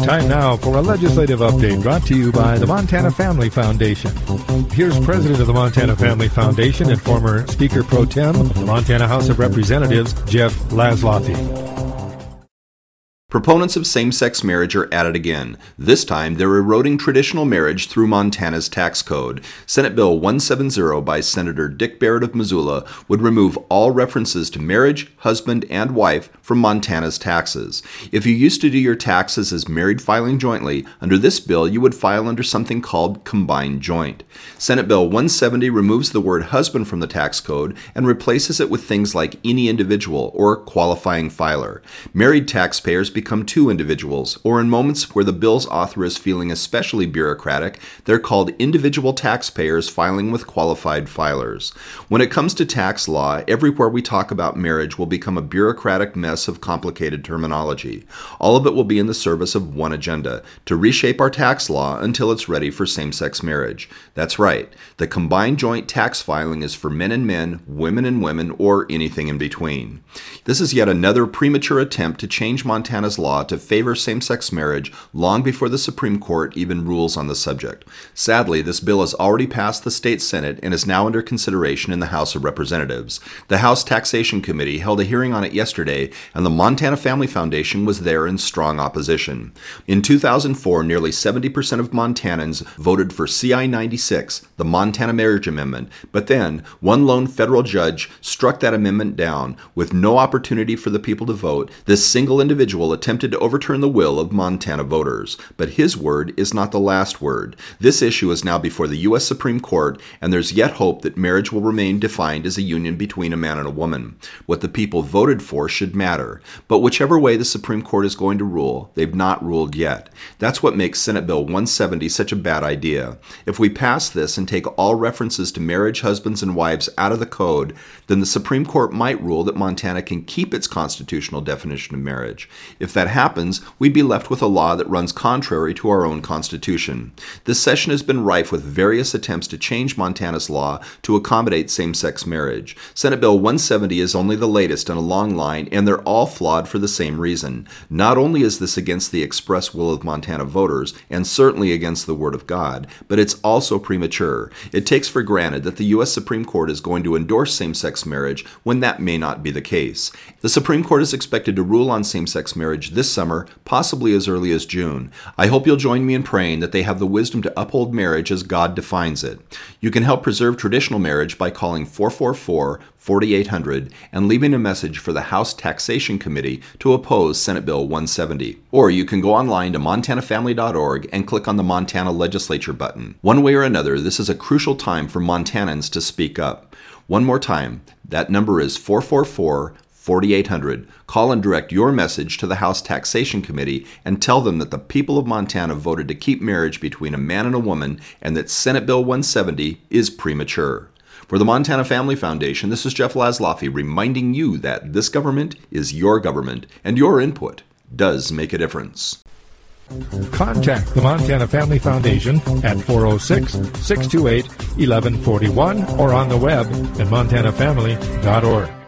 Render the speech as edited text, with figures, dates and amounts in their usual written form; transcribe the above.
Time now for a legislative update brought to you by the Montana Family Foundation. Here's President of the Montana Family Foundation and former Speaker Pro Tem of the Montana House of Representatives, Jeff Laszloffy. Proponents of same-sex marriage are at it again. This time, they're eroding traditional marriage through Montana's tax code. Senate Bill 170 by Senator Dick Barrett of Missoula would remove all references to marriage, husband, and wife from Montana's taxes. If you used to do your taxes as married filing jointly, under this bill you would file under something called combined joint. Senate Bill 170 removes the word husband from the tax code and replaces it with things like any individual or qualifying filer. Married taxpayers become two individuals, or in moments where the bill's author is feeling especially bureaucratic, they're called individual taxpayers filing with qualified filers. When it comes to tax law, everywhere we talk about marriage will become a bureaucratic mess of complicated terminology. All of it will be in the service of one agenda, to reshape our tax law until it's ready for same-sex marriage. That's right. The combined joint tax filing is for men and men, women and women, or anything in between. This is yet another premature attempt to change Montana's law to favor same-sex marriage long before the Supreme Court even rules on the subject. Sadly, this bill has already passed the state Senate and is now under consideration in the House of Representatives. The House Taxation Committee held a hearing on it yesterday, and the Montana Family Foundation was there in strong opposition. In 2004, nearly 70% of Montanans voted for CI 96, the Montana Marriage Amendment, but then one lone federal judge struck that amendment down. With no opportunity for the people to vote, this single individual attempted to overturn the will of Montana voters. But his word is not the last word. This issue is now before the U.S. Supreme Court, and there's yet hope that marriage will remain defined as a union between a man and a woman. What the people voted for should matter. But whichever way the Supreme Court is going to rule, they've not ruled yet. That's what makes Senate Bill 170 such a bad idea. If we pass this and take all references to marriage, husbands, and wives out of the code, then the Supreme Court might rule that Montana can keep its constitutional definition of marriage. If that happens, we'd be left with a law that runs contrary to our own Constitution. This session has been rife with various attempts to change Montana's law to accommodate same-sex marriage. Senate Bill 170 is only the latest in a long line, and they're all flawed for the same reason. Not only is this against the express will of Montana voters, and certainly against the Word of God, but it's also premature. It takes for granted that the U.S. Supreme Court is going to endorse same-sex marriage when that may not be the case. The Supreme Court is expected to rule on same-sex marriage this summer, possibly as early as June. I hope you'll join me in praying that they have the wisdom to uphold marriage as God defines it. You can help preserve traditional marriage by calling 444-4800 and leaving a message for the House Taxation Committee to oppose Senate Bill 170. Or you can go online to montanafamily.org and click on the Montana Legislature button. One way or another, this is a crucial time for Montanans to speak up. One more time, that number is 444-4800. Call and direct your message to the House Taxation Committee and tell them that the people of Montana voted to keep marriage between a man and a woman and that Senate Bill 170 is premature. For the Montana Family Foundation, this is Jeff Laszloffy reminding you that this government is your government and your input does make a difference. Contact the Montana Family Foundation at 406-628-1141 or on the web at montanafamily.org.